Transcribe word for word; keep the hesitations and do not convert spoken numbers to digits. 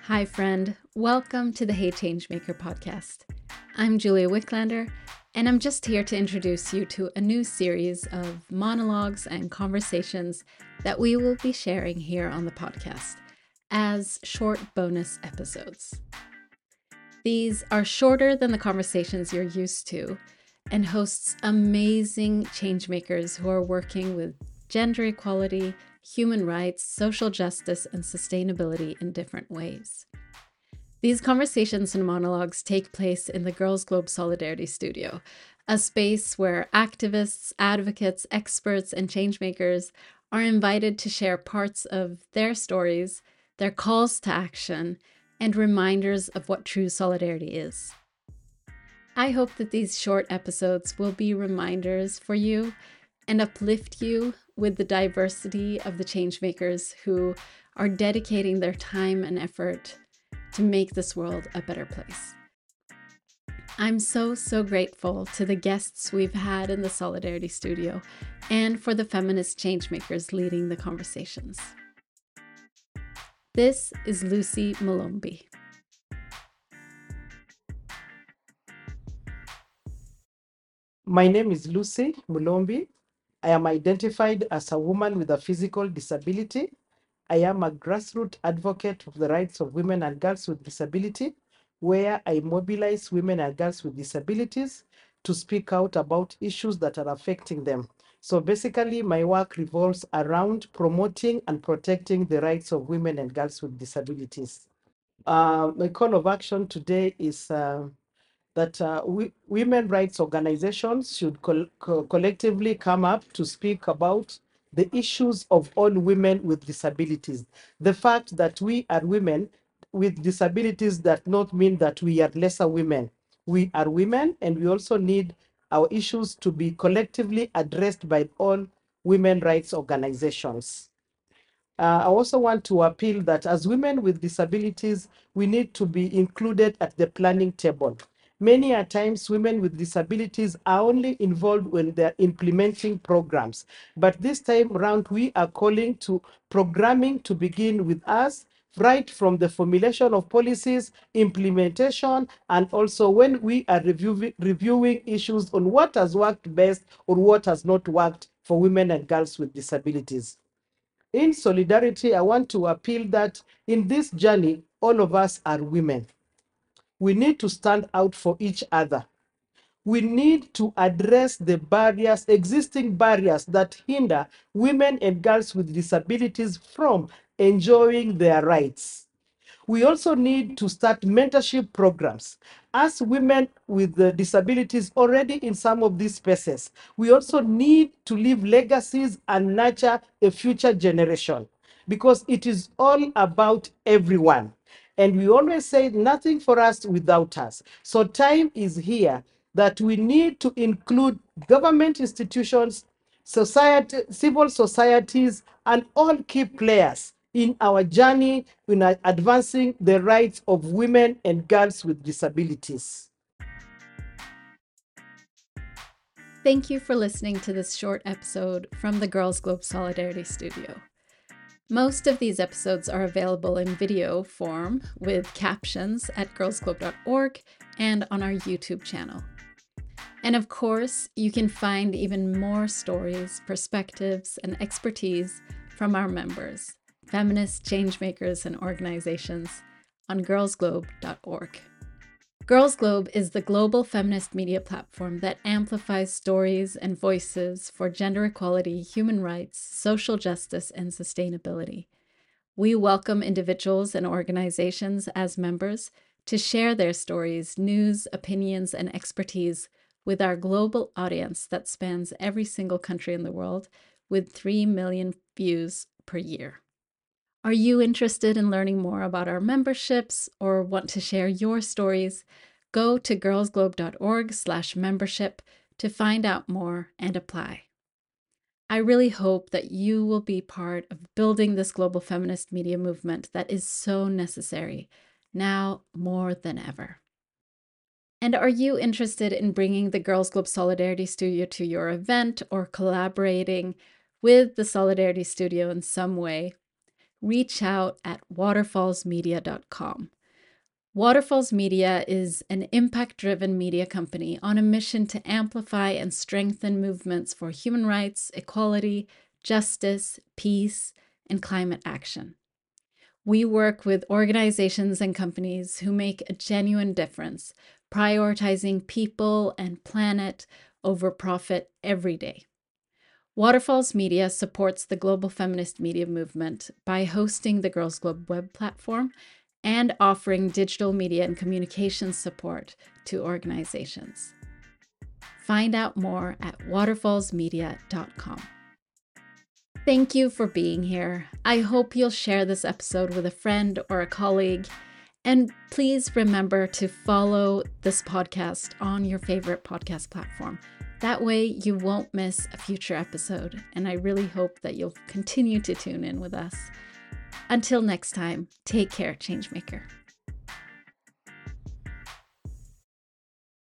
Hi, friend. Welcome to the Hey Changemaker podcast. I'm Julia Wicklander, and I'm just here to introduce you to a new series of monologues and conversations that we will be sharing here on the podcast as short bonus episodes. These are shorter than the conversations you're used to and hosts amazing changemakers who are working with gender equality, human rights, social justice, and sustainability in different ways. These conversations and monologues take place in the Girls Globe Solidarity Studio, a space where activists, advocates, experts, and changemakers are invited to share parts of their stories, their calls to action, and reminders of what true solidarity is. I hope that these short episodes will be reminders for you and uplift you with the diversity of the changemakers who are dedicating their time and effort to make this world a better place. I'm so, so grateful to the guests we've had in the Solidarity Studio and for the feminist changemakers leading the conversations. This is Lucy Malombi. My name is Lucy Mulombi. I am identified as a woman with a physical disability. I am a grassroots advocate of the rights of women and girls with disability, where I mobilize women and girls with disabilities to speak out about issues that are affecting them. So basically, my work revolves around promoting and protecting the rights of women and girls with disabilities. Uh, my call of action today is uh, that uh, we, women rights organizations should col- co- collectively come up to speak about the issues of all women with disabilities. The fact that we are women with disabilities does not mean that we are lesser women. We are women, and we also need our issues to be collectively addressed by all women rights organizations. Uh, I also want to appeal that as women with disabilities, we need to be included at the planning table. Many a times, women with disabilities are only involved when they're implementing programs. But this time around, we are calling to programming to begin with us, right from the formulation of policies, implementation, and also when we are reviewing, reviewing issues on what has worked best or what has not worked for women and girls with disabilities. In solidarity, I want to appeal that in this journey, all of us are women. We need to stand out for each other. We need to address the barriers, existing barriers that hinder women and girls with disabilities from enjoying their rights. We also need to start mentorship programs. As women with the disabilities already in some of these spaces, we also need to leave legacies and nurture a future generation because it is all about everyone. And we always say nothing for us without us. So time is here that we need to include government institutions, society, civil societies, and all key players in our journey in advancing the rights of women and girls with disabilities. Thank you for listening to this short episode from the Girls Globe Solidarity Studio. Most of these episodes are available in video form with captions at girls globe dot org and on our YouTube channel. And of course, you can find even more stories, perspectives, and expertise from our members, feminist changemakers and organizations on girls globe dot org. Girls Globe is the global feminist media platform that amplifies stories and voices for gender equality, human rights, social justice, and sustainability. We welcome individuals and organizations as members to share their stories, news, opinions, and expertise with our global audience that spans every single country in the world with three million views per year. Are you interested in learning more about our memberships or want to share your stories? Go to girls globe dot org slash membership to find out more and apply. I really hope that you will be part of building this global feminist media movement that is so necessary, now more than ever. And are you interested in bringing the Girls Globe Solidarity Studio to your event or collaborating with the Solidarity Studio in some way? reach out at waterfalls media dot com. Waterfalls Media is an impact-driven media company on a mission to amplify and strengthen movements for human rights, equality, justice, peace, and climate action. We work with organizations and companies who make a genuine difference, prioritizing people and planet over profit every day. Waterfalls Media supports the global feminist media movement by hosting the Girls Globe web platform and offering digital media and communications support to organizations. Find out more at waterfalls media dot com. Thank you for being here. I hope you'll share this episode with a friend or a colleague. And please remember to follow this podcast on your favorite podcast platform. That way you won't miss a future episode. And I really hope that you'll continue to tune in with us. Until next time, take care, Changemaker.